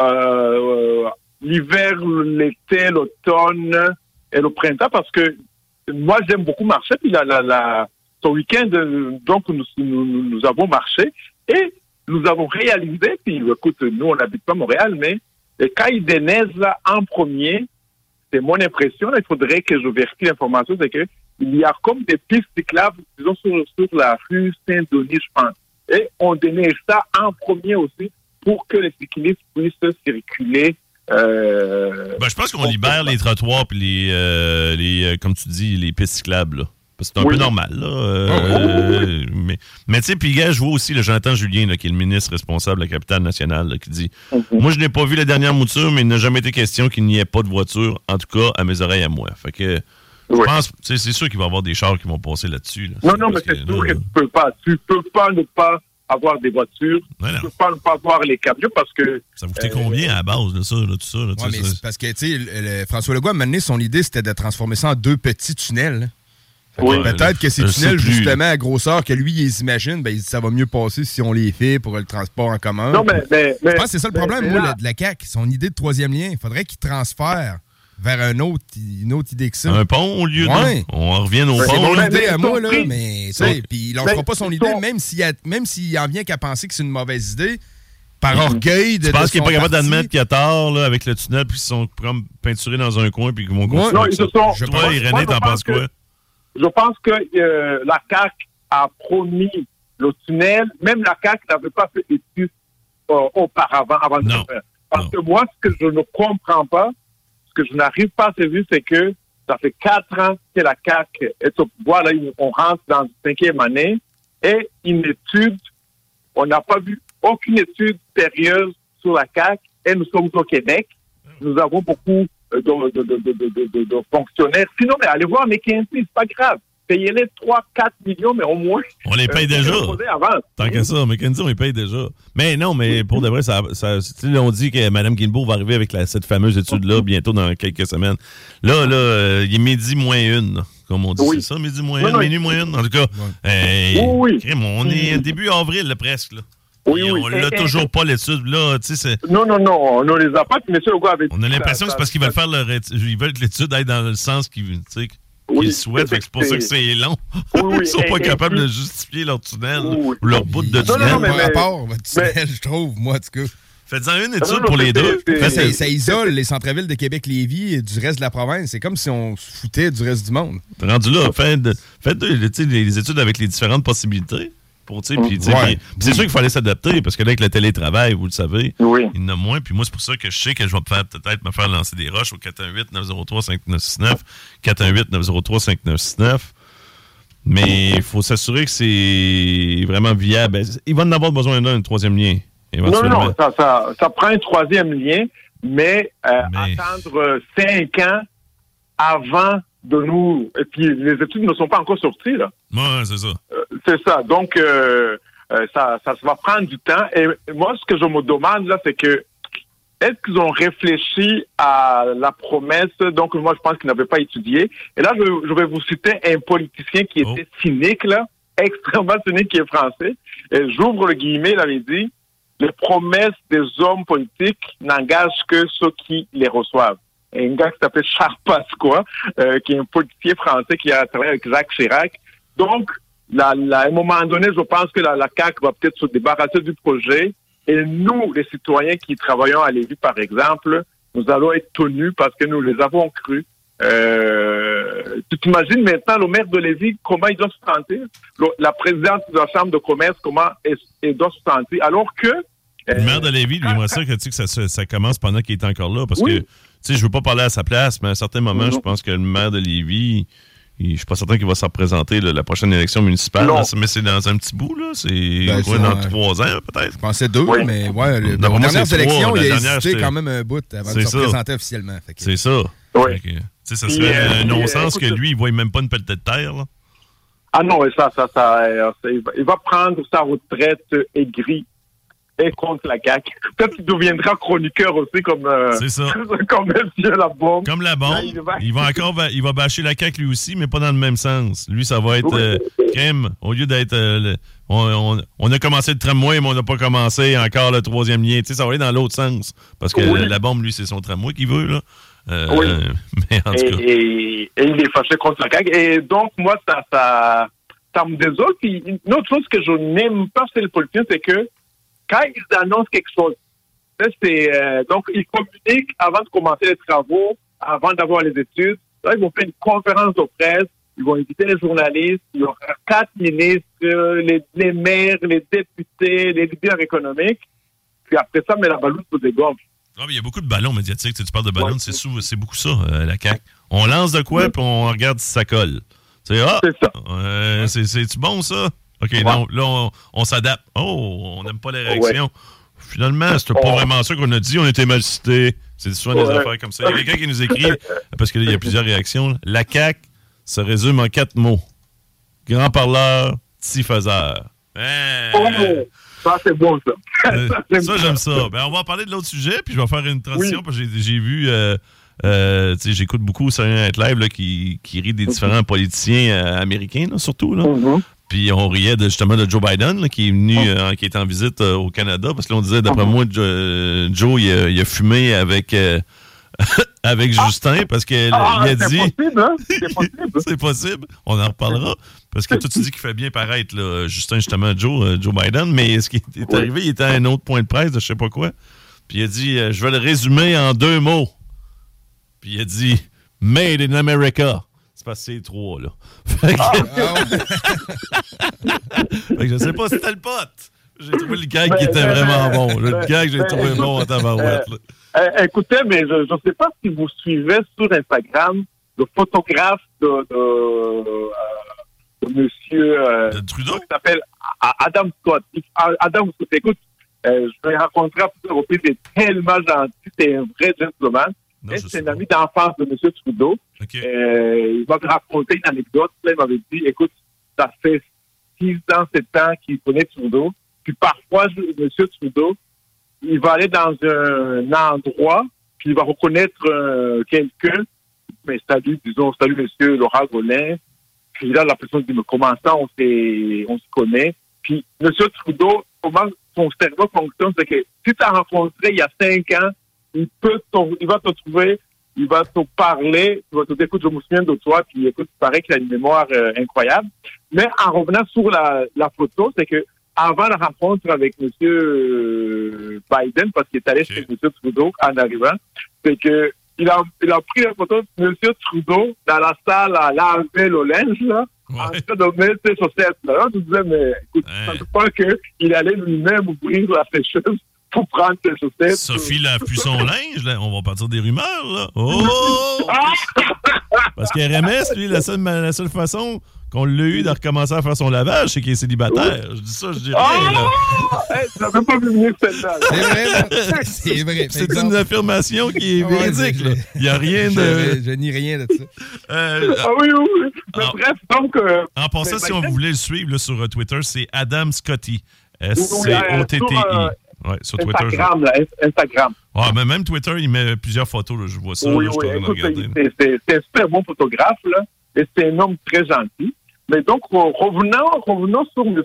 l'hiver, l'été, l'automne et le printemps, parce que moi, j'aime beaucoup marcher, puis ce week-end, donc, nous avons marché et nous avons réalisé, puis écoute, nous, on n'habite pas Montréal, mais quand il déneige en premier, c'est mon impression, il faudrait que je vérifie l'information, c'est que il y a comme des pistes cyclables, disons, sur la rue Saint-Denis, je pense. Et on déneige ça en premier aussi pour que les cyclistes puissent circuler. Je pense qu'on libère les trottoirs puis les comme tu dis, les pistes cyclables, là. Parce que c'est un peu normal, là. Mais tu sais, puis gars, je vois aussi le Jonathan Julien, là, qui est le ministre responsable de la capitale nationale, là, qui dit moi, je n'ai pas vu la dernière mouture, mais il n'a jamais été question qu'il n'y ait pas de voiture, en tout cas, à mes oreilles à moi. Fait que je pense, c'est sûr qu'il va y avoir des chars qui vont passer là-dessus. Là. Non, mais c'est sûr que tu peux pas ne pas avoir des voitures, tu peux pas ne pas avoir les camions parce que... Ça vous coûtait combien à la base, là, ça, là, tout ça? Là, mais c'est parce que, tu sais, François Legault a mené son idée, c'était de transformer ça en 2 petits tunnels, là. Peut-être que ces tunnels, justement, à grosseur que lui, il imagine, ben, ça va mieux passer si on les fait pour le transport en commun. Non, mais je pense que c'est ça le problème, moi, de la CAQ. Son idée de 3e lien, il faudrait qu'il transfère vers une autre idée que ça. Un pont au lieu de... On revient au pont. C'est mon idée à moi, là, mais tu sais, puis il lâchera pas son idée, même s'il en vient qu'à penser que c'est une mauvaise idée, par orgueil de Je pense qu'il n'est pas capable parti. d'admettre qu'il y a tort, là, avec le tunnel, puis qu'ils sont comme peinturés dans un coin, puis qu'ils vont continuer. Non, ils se sont... Toi, René, t'en penses quoi? Je pense que la CAQ a promis le tunnel. Même la CAQ n'avait pas fait d'études auparavant, avant de le faire. Parce que moi, ce que je ne comprends pas, ce que je n'arrive pas à saisir, c'est que ça fait 4 ans que la CAQ est au pouvoir. Là, on rentre dans la 5e année. Et une étude, on n'a pas vu aucune étude sérieuse sur la CAQ. Et nous sommes au Québec. Nous avons beaucoup de fonctionnaires. Sinon, mais allez voir McKinsey, c'est pas grave. Payez-les 3-4 millions, mais au moins... On les paye déjà. Tant que ça, McKinsey, on les paye déjà. Mais non, mais pour de vrai, on dit que Mme Guilbeault va arriver avec cette fameuse étude-là bientôt dans quelques semaines. Là, il est midi moins 1, comme on dit. Oui. C'est ça, midi moins 1, minuit moins 1, en tout cas. On est début avril, là, presque, là. Oui, on l'a toujours pas, l'étude. Là, non, on ne les a pas. Mais M. Legault avait on a l'impression que c'est parce qu'ils veulent faire ils veulent que l'étude aille dans le sens qu'ils souhaitent. C'est pour ça que c'est long. Ils sont pas capables de justifier leur tunnel ou leur bout de tunnel. Non, mais rapport, votre tunnel, je trouve, moi, en tout cas. Faites-en une étude pour les deux. Ça isole les centres-villes de Québec-Lévis du reste de la province. C'est comme si on se foutait du reste du monde. Rendu là, faites les études avec les différentes possibilités. C'est sûr qu'il fallait s'adapter parce que là, avec le télétravail, vous le savez, il y en a moins. Puis moi, c'est pour ça que je sais que je vais peut-être me faire lancer des roches au 418-903-5969, 418-903-5969. Mais il faut s'assurer que c'est vraiment viable. Il va en avoir besoin d'un 3e lien. Non, ça prend un 3e lien, mais attendre 5 ans avant de nous... Et puis, les études ne sont pas encore sorties, là. Oui, c'est ça. C'est ça. Donc, ça va prendre du temps. Et moi, ce que je me demande, là, c'est que est-ce qu'ils ont réfléchi à la promesse? Donc, moi, je pense qu'ils n'avaient pas étudié. Et là, je vais vous citer un politicien qui était cynique, là, extrêmement cynique, qui est français. Et j'ouvre le guillemet, il avait dit « Les promesses des hommes politiques n'engagent que ceux qui les reçoivent. » Un gars qui s'appelle Charles Pasqua, qui est un politicien français qui a travaillé avec Jacques Chirac. Donc, à un moment donné, je pense que la CAQ va peut-être se débarrasser du projet. Et nous, les citoyens qui travaillons à Lévis, par exemple, nous allons être tenus parce que nous les avons crus. Tu t'imagines maintenant le maire de Lévis, comment il doit se sentir? La présidente de la Chambre de commerce, comment elle doit se sentir? Alors que... le maire de Lévis, lui, moi, ça commence pendant qu'il est encore là. Parce que, tu sais, je veux pas parler à sa place, mais à un certain moment, je pense que le maire de Lévis... Je suis pas certain qu'il va se représenter la prochaine élection municipale, là, mais c'est dans un petit bout, là. C'est dans 3 ans, peut-être. Je pensais 2, mais ouais, les dernières élections, il a hésité quand même un bout avant de se représenter officiellement. C'est ça. Oui. Ça serait un non-sens que lui, il ne voit même pas une pelletée de terre, là. Ah non, il va prendre sa retraite aigrie et contre la CAQ. Peut-être qu'il deviendra chroniqueur aussi comme M. Labombe. Comme Labombe. Il va bâcher la CAQ lui aussi, mais pas dans le même sens. Lui, ça va être crème. Au lieu d'être... on a commencé le tramway, mais on n'a pas commencé encore le 3e lien. Tu sais, ça va aller dans l'autre sens. Parce que Labombe, lui, c'est son tramway qu'il veut, là. Mais en tout cas... Et il est fâché contre la CAQ. Et donc, moi, ça me désole. Puis une autre chose que je n'aime pas chez les politiciens, c'est que quand ils annoncent quelque chose, donc ils communiquent avant de commencer les travaux, avant d'avoir les études. Là, ils vont faire une conférence de presse, ils vont inviter les journalistes, il y aura 4 ministres, les maires, les députés, les leaders économiques. Puis après ça, mais la balloune se dégorge. Ah, mais il y a beaucoup de ballons médiatiques. Tu parles de ballons, c'est beaucoup ça, la CAQ. On lance de quoi, puis on regarde si ça colle. C'est ça. C'est-tu bon, ça? OK, non, là, on s'adapte. Oh, on n'aime pas les réactions. Finalement, c'était pas vraiment ça qu'on a dit. On était mal cités. C'est souvent des affaires comme ça. Il y a quelqu'un qui nous écrit, parce qu'il y a plusieurs réactions. La CAQ se résume en 4 mots. Grand parleur, petit faiseur. Ça, c'est bon, ça. Ça, j'aime ça. Ben, on va en parler de l'autre sujet, puis je vais faire une transition, parce que j'ai vu... j'écoute beaucoup Saturday Night Live là, qui rit des différents politiciens américains, là, surtout. Là. Puis on riait justement de Joe Biden, là, qui est venu, qui est en visite au Canada, parce que là, on disait, d'après moi, Joe, il a fumé avec Justin, parce qu'il a dit... C'est possible, hein? C'est possible. C'est possible. On en reparlera. Parce que toi, tu dis qu'il fait bien paraître, là, Justin, justement, Joe Biden, mais ce qui est arrivé, il était à un autre point de presse de je sais pas quoi. Puis il a dit, je vais le résumer en 2 mots. Puis il a dit « Made in America ». C'est parce que c'est 3, là. Fait que je sais pas si c'était le pote. J'ai trouvé le gag qui était vraiment bon. Le gag, j'ai trouvé bon en tabarouette. Écoutez, mais je ne sais pas si vous suivez sur Instagram le photographe de monsieur... de Trudeau? Qui s'appelle Adam Scott. Adam Scott, écoute, je l'ai rencontré à plusieurs reprises, il est tellement gentil, c'est un vrai gentleman. C'est un ami d'enfance de M. Trudeau. Okay. Il m'avait raconté une anecdote. Là, il m'avait dit, écoute, ça fait 6 ans, 7 ans qu'il connaît Trudeau. Puis parfois, M. Trudeau, il va aller dans un endroit, puis il va reconnaître quelqu'un. Mais salut, M. Laurent Gaulin. Puis là, la personne dit, mais comment ça, on se connaît? Puis M. Trudeau, comment son cerveau fonctionne, c'est que si tu as rencontré il y a 5 ans, il va te trouver, il va te parler, il va te dire, écoute, je me souviens de toi, puis écoute, il paraît qu'il a une mémoire incroyable. Mais en revenant sur la photo, c'est que avant la rencontre avec M. Biden, parce qu'il est allé chez M. Trudeau en arrivant, c'est que il a pris la photo de M. Trudeau dans la salle à laver le linge, là, en train de mettre ses chaussettes. Là, je disais, mais écoute, je ne sais pas qu'il allait lui-même ouvrir la sécheuse pour prendre ses chaussettes. Sophie lave plus son linge, là. On va partir des rumeurs, là. Oh! Parce que RMS, lui, la seule façon qu'on l'a eu de recommencer à faire son lavage, c'est qu'il est célibataire. Je dis ça, je dis rien, là. Tu n'avais pas vu venir celle-là. C'est vrai, c'est vrai. C'est une affirmation qui est véridique, là. Il n'y a rien de... Je nie rien de ça. Oui. Mais bref, donc... en passant, si on voulait le suivre là, sur Twitter, c'est Adam Scotty. S-C-O-T-T-I. Ouais, sur Twitter. Instagram. Ouais, mais même Twitter, il met plusieurs photos, là, je vois ça. Oui, là, c'est un super bon photographe, là, et c'est un homme très gentil. Mais donc, revenons sur M.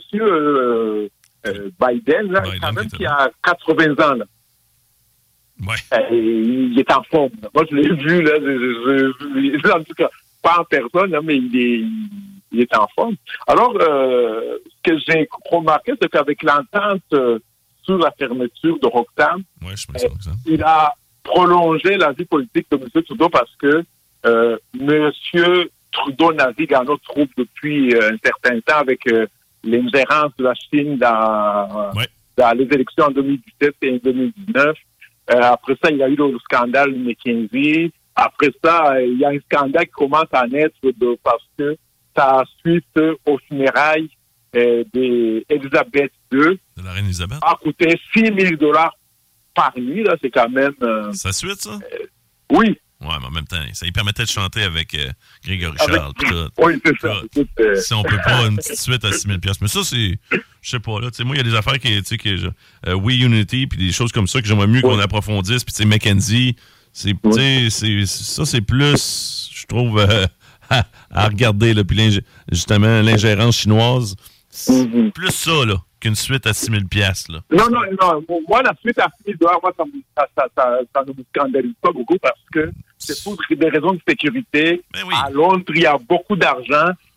Biden, là, quand même, qui a 80 ans. Là. Ouais. Il est en forme. Là. Moi, je l'ai vu, là, en tout cas, pas en personne, là, mais il est en forme. Alors, ce que j'ai remarqué, c'est qu'avec l'entente sur la fermeture de Roxham, il a prolongé la vie politique de M. Trudeau parce que M. Trudeau navigue en eau trouble depuis un certain temps avec l'ingérence de la Chine dans les élections en 2017 et en 2019. Après ça, il y a eu le scandale McKinsey. Après ça, il y a un scandale qui commence à naître parce que ça suite aux funérailles d'Elisabeth II. De la reine Elisabeth? A coûté $6,000 par nuit. Là, c'est quand même... ça suite, ça? Oui. Ouais, mais en même temps, ça lui permettait de chanter avec Grégory Charles. Oui, c'est ça. Si on peut pas une petite suite à 6,000$. Mais ça, c'est... Je sais pas, là. Tu sais, moi, il y a des affaires We Unity, puis des choses comme ça que j'aimerais mieux qu'on approfondisse. Puis, tu sais, Mackenzie, ça, c'est plus, je trouve, à regarder, là. Puis, justement, l'ingérence chinoise, c'est plus ça, là, qu'une suite à 6,000$, là. Non. Moi, la suite à 6,000$, moi, ça ne me scandalise pas beaucoup parce que c'est pour des raisons de sécurité. Ben oui. À Londres, il y a beaucoup d'argent.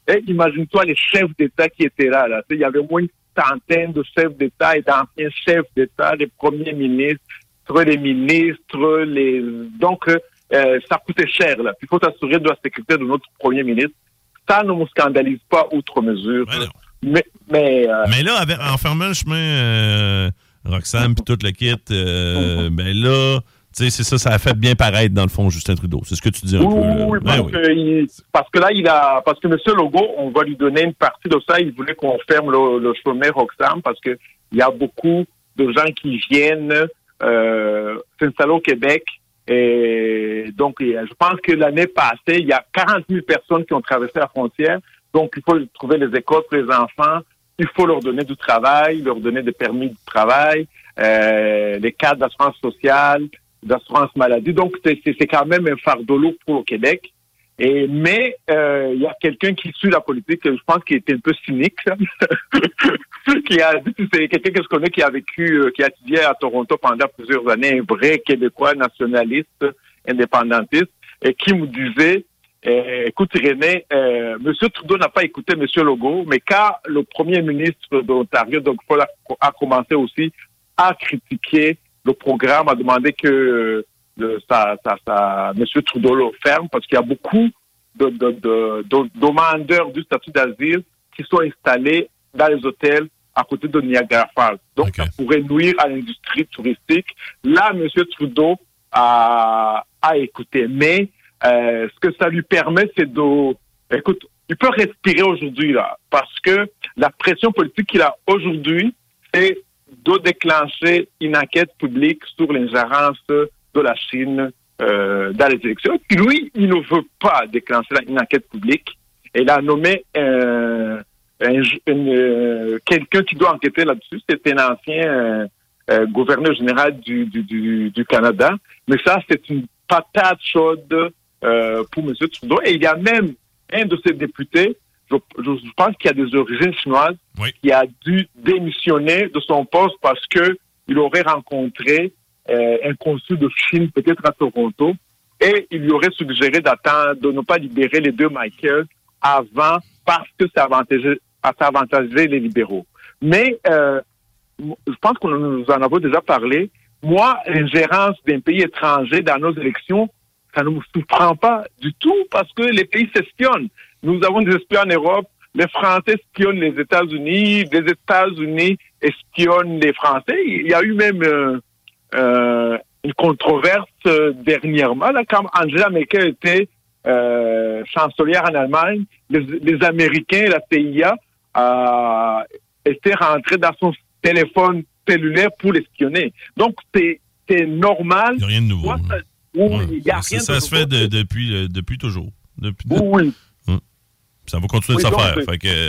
Et imagine-toi les chefs d'État qui étaient là. Il y avait au moins une centaine de chefs d'État et d'anciens chefs d'État, les premiers ministres, les ministres, donc ça coûtait cher. Là. Il faut s'assurer de la sécurité de notre premier ministre. Ça ne me scandalise pas outre mesure. Mais là, en fermant le chemin Roxham puis toute le kit, ben là, tu sais, c'est ça, ça a fait bien paraître dans le fond Justin Trudeau. C'est ce que tu dis un peu. Oui, parce que là, parce que M. Legault, on va lui donner une partie de ça. Il voulait qu'on ferme le chemin Roxham parce que il y a beaucoup de gens qui viennent s'installer au Québec. Et donc, je pense que l'année passée, il y a 40 000 personnes qui ont traversé la frontière. Donc, il faut trouver les écoles pour les enfants. Il faut leur donner du travail, leur donner des permis de travail, les cadres d'assurance sociale, d'assurance maladie. Donc, c'est quand même un fardeau lourd pour le Québec. Mais il y a quelqu'un qui suit la politique, je pense qu'il était un peu cynique, qui a dit, c'est quelqu'un que je connais qui a étudié à Toronto pendant plusieurs années, un vrai Québécois nationaliste, indépendantiste, et qui me disait, écoute René, M. Trudeau n'a pas écouté M. Legault, mais quand le premier ministre de l'Ontario, Doug Ford, a commencé aussi à critiquer le programme, a demandé que M. Trudeau le ferme, parce qu'il y a beaucoup de demandeurs du statut d'asile qui sont installés dans les hôtels à côté de Niagara Falls. Donc, ça pourrait nuire à l'industrie touristique. Là, M. Trudeau a écouté. Mais ce que ça lui permet, c'est écoute, il peut respirer aujourd'hui, là, parce que la pression politique qu'il a aujourd'hui, c'est de déclencher une enquête publique sur l'ingérence de la Chine dans les élections. Puis lui, il ne veut pas déclencher une enquête publique. Et il a nommé quelqu'un qui doit enquêter là-dessus. C'est un ancien gouverneur général du Canada. Mais ça, c'est une patate chaude pour M. Trudeau. Et il y a même un de ses députés, je pense qu'il a des origines chinoises, qui a dû démissionner de son poste parce que il aurait rencontré un consul de Chine, peut-être à Toronto, et il lui aurait suggéré de ne pas libérer les deux Michael avant, parce que ça avantageait les libéraux. Mais je pense qu'on nous en avons déjà parlé. Moi, l'ingérence d'un pays étranger dans nos élections, ça ne me surprend pas du tout parce que les pays s'espionnent. Nous avons des espions en Europe. Les Français espionnent les États-Unis. Les États-Unis espionnent les Français. Il y a eu même une controverse dernièrement, là, quand Angela Merkel était chancelière en Allemagne. Les Américains, la CIA, étaient rentrés dans son téléphone cellulaire pour l'espionner. Donc, c'est normal. Il n'y a rien de nouveau. Ça se fait depuis toujours. Oui. Ça va continuer de se faire.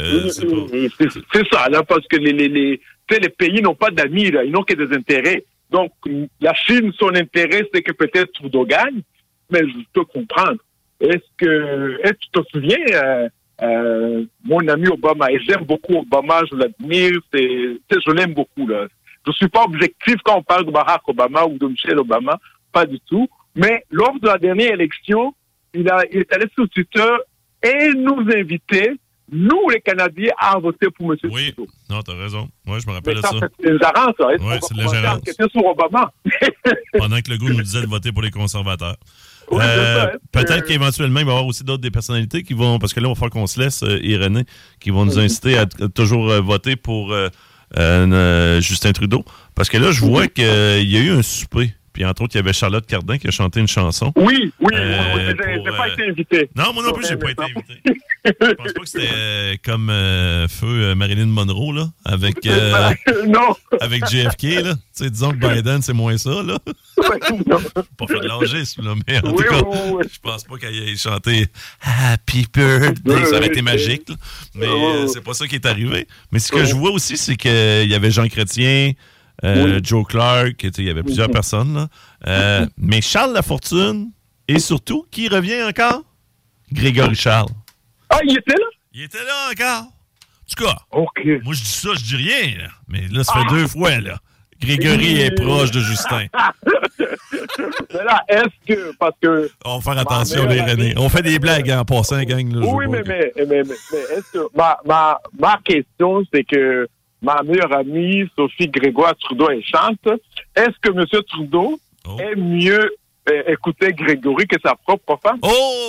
C'est ça, là, parce que les pays n'ont pas d'amis, là, ils n'ont que des intérêts. Donc, la Chine, son intérêt, c'est que peut-être Trudeau gagne, mais je peux comprendre. Est-ce que tu te souviens, mon ami Obama, et j'aime beaucoup Obama, je l'admire, je l'aime beaucoup, là. Je suis pas objectif quand on parle de Barack Obama ou de Michelle Obama, pas du tout. Mais lors de la dernière élection, il est allé sur Twitter et nous inviter, nous les Canadiens, à voter pour M. Oui, Trudeau. Non, t'as raison. Oui, je me rappelle de ça. C'est l'ingérence, ça. Oui, c'est de l'ingérence. Sur Obama. Pendant que Legault nous disait de voter pour les conservateurs. Oui, peut-être qu'éventuellement, il va y avoir aussi des personnalités qui vont, parce que là, il va falloir qu'on se laisse, René, qui vont nous inciter à toujours voter pour Justin Trudeau. Parce que là, je vois qu'il y a eu un souper. Puis entre autres, il y avait Charlotte Cardin qui a chanté une chanson. Oui, j'ai pas été invité. Non, moi non plus, j'ai pas été invité. Je pense pas que c'était comme feu Marilyn Monroe, là, avec avec JFK, là. Tu sais, disons que Biden, c'est moins ça, là. Pas fait de l'âgisme, là, mais en tout cas, je pense pas qu'elle ait chanté Happy Birthday. Ça aurait été magique, là. Mais c'est pas ça qui est arrivé. Mais ce que je vois aussi, c'est qu'il y avait Jean Chrétien, Joe Clark, il y avait plusieurs personnes, là. Mais Charles Lafortune, et surtout, qui revient encore? Grégory Charles. Ah, il était là? Il était là encore. En tout cas, moi je dis ça, je dis rien, là. Mais là, ça fait 2 fois, là. Grégory est proche de Justin. Mais là, est-ce que... Parce que... On va faire attention, les René. On fait des blagues en passant, gang. Là, oui, mais est-ce que... Ma question, c'est que ma meilleure amie, Sophie Grégoire Trudeau, elle chante. Est-ce que M. Trudeau aime mieux écouter Grégory que sa propre femme?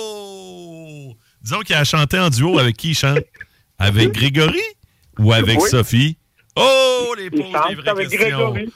Oh! Disons qu'il a chanté en duo. Avec qui il chante? Avec Grégory ou avec Sophie? Oh, les pauvres, des vraies questions. Grégory.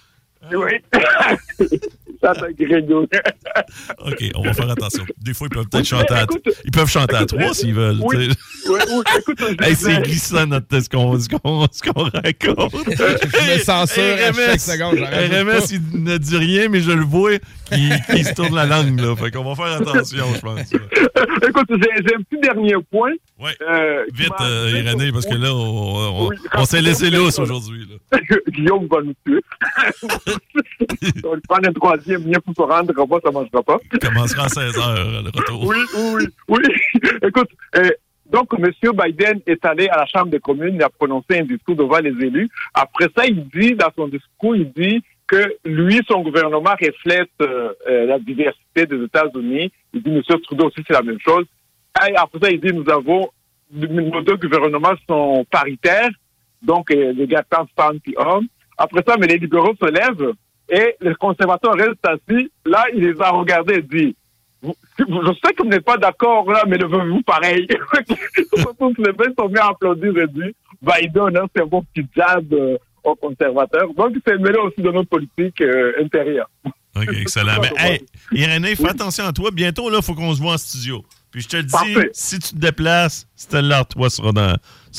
Oui. Ça, c'est Grégory. OK, on va faire attention. Des fois, ils peuvent peut-être chanter ils peuvent chanter à trois s'ils veulent. Oui, écoute, c'est glissant ce qu'on raconte. Je me censure à chaque seconde. RMS, il ne dit rien, mais je le vois qu'il se tourne la langue. Là. Fait qu'on va faire attention, je pense. Écoute, j'ai un petit dernier point. Oui. Vite, Irénée, parce que là, on s'est laissé lousse aujourd'hui. Guillaume va nous tuer. On va prendre un troisième lien pour se rendre, ça ne mangera pas. Il commencera à 16h, le retour. Oui. Écoute, donc, M. Biden est allé à la Chambre des communes, il a prononcé un discours devant les élus. Après ça, il dit, dans son discours, il dit que lui, son gouvernement reflète la diversité des États-Unis. Il dit, M. Trudeau aussi, c'est la même chose. Et après ça, il dit, nos deux gouvernements sont paritaires, donc les gars, femmes puis hommes. Après ça, mais les libéraux se lèvent et les conservateurs restent assis. Là, il les a regardés et dit, je sais que vous n'êtes pas d'accord là, mais levez-vous pareil. Tous les gens sont bien applaudis et dit, Biden, c'est un bon petit jab aux conservateurs. Donc, c'est mêlé aussi de notre politique intérieure. OK, excellent. Mais, hey, Irénée, fais attention à toi. Bientôt, là, il faut qu'on se voit en studio. Puis je te le dis, si tu te déplaces, Stella Artois sera là,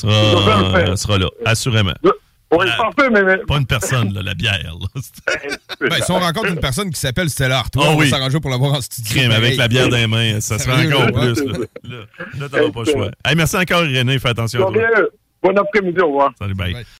assurément. Oui, parfait, mais... Pas une personne, là, la bière. Là. Si on rencontre une personne qui s'appelle Stella Artois, on va s'arranger pour l'avoir en studio. Crème, avec la bière dans les mains, ça se fait encore plus. Là t'auras pas le choix. Hey, merci encore, Irénée. Fais attention à toi. Bon après-midi, au revoir. Salut, bye.